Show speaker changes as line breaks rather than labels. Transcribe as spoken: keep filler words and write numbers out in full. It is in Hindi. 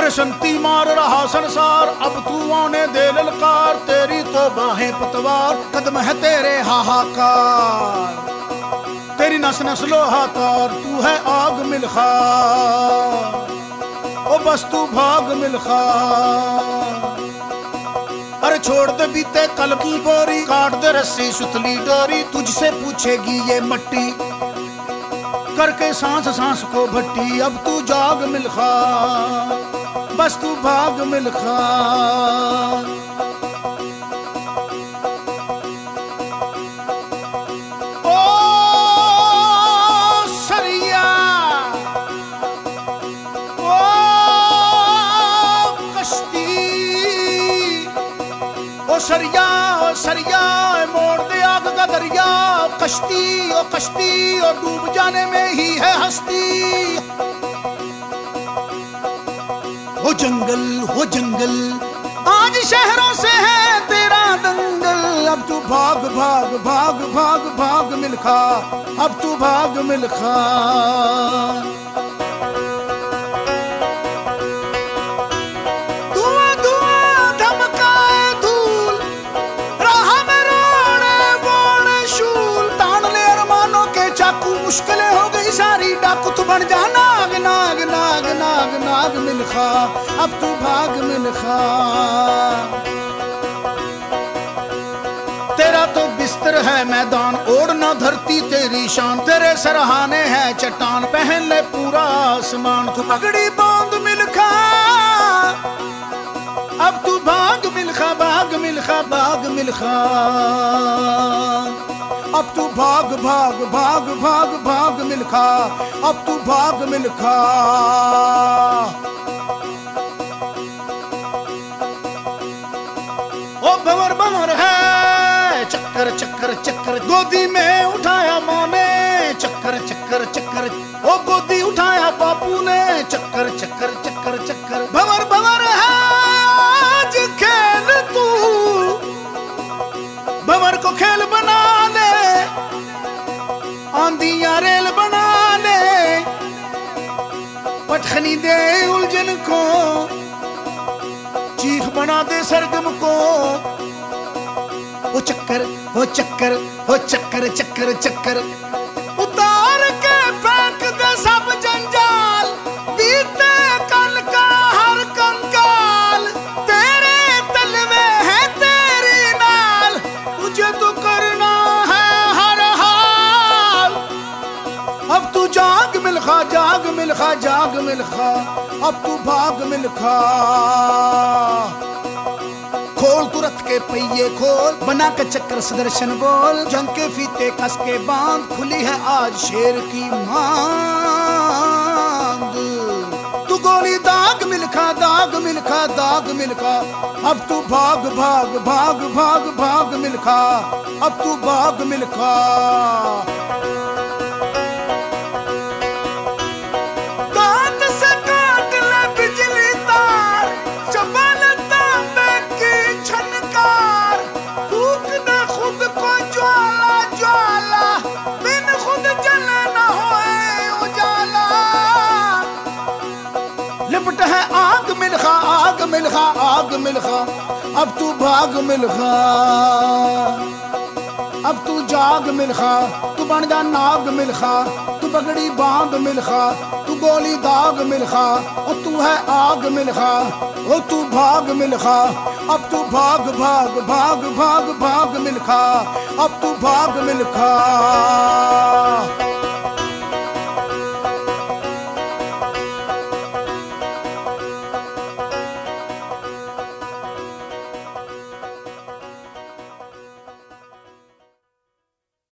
बसंती मार रहा संसार, अब तू आने दे ललकार, तेरी तो बाहें पतवार, कदम है तेरे हाहाकार, तेरी नस नस लोहा तार, तू है आग मिल्खा, ओ बस तू भाग मिल्खा। अरे छोड़ दे बीते कल की बोरी, काट दे रस्सी सुतली डोरी, तुझसे पूछेगी ये मट्टी, करके सांस सांस को भट्टी, अब तू जाग मिल्खा, बस तू भाग मिल्खा। ओ सरिया, ओ कश्ती, ओ सरिया, ओ सरिया, मोड़ दे आग का दरिया, कश्ती, ओ कश्ती, ओ डूब जाने में ही है हस्ती। हो जंगल, हो जंगल, आज शहरों से है तेरा दंगल, अब तू भाग भाग भाग भाग भाग मिल्खा, अब तू भाग मिल्खा। धुआं धुआं धमकाए धूल, राह में रोड़े बोड़े शूल, तान ले अरमानों के चाकू, मुश्किलें हो गई सारी डाकू, तू बन जा नाग नाग नाग नाग नाग मिल्खा, अब तू भाग मिल्खा। तेरा तो बिस्तर है मैदान, ओढ़ना धरती तेरी शान, तेरे सरहाने है चट्टान, पहन ले पूरा आसमान, तू पगड़ी बांध मिल्खा, अब तू भाग मिल्खा, भाग मिल्खा, भाग मिल्खा, अब तू भाग भाग भाग भाग भाग मिल्खा, अब तू भाग मिल्खा। ओ भंवर भंवर है चक्कर चक्कर चक्कर, गोदी में उठाया माँ ने, चक्कर चक्कर चक्कर, ओ गोदी उठाया बापू ने, चक्कर चक्कर चक्कर चक्कर, भंवर भंवर है आज खेल तू, भंवर को खेल बना ले, आंधियां रेल बना ले, पटखनी दे उलझन को, चीख बना दे सरगम को। वो चक्कर, वो चक्कर, वो चक्कर चक्कर चक्कर, उतार के फेंक दे सब जंजाल, बीते कल का हर कंकाल, तेरे तलवे है तेरी नाल, तुझे तो करना है हर हाल, अब तू जाग मिल्खा, जाग मिल्खा, जाग मिल्खा, अब तू भाग मिल्खा। खोल तुरंत के पहिए खोल, बना के चक्कर सुदर्शन बोल, जंग के फीते कस के बांध, खुली है आज शेर की मांग, तू गोली दाग मिल्खा, दाग मिल्खा, दाग मिल्खा, अब तू भाग भाग भाग भाग भाग मिल्खा, अब तू भाग मिल्खा। लिपट है आग मिल्खा, आग मिल्खा, आग मिल्खा, अब तू भाग मिल्खा, अब तू जाग मिल्खा, तू बन जा नाग मिल्खा, तू पगड़ी बांध मिल्खा, तू गोली दाग मिल्खा, और तू है आग मिल्खा, ओ तू भाग मिल्खा, अब तू भाग भाग भाग भाग भाग मिल्खा, अब तू भाग मिल्खा।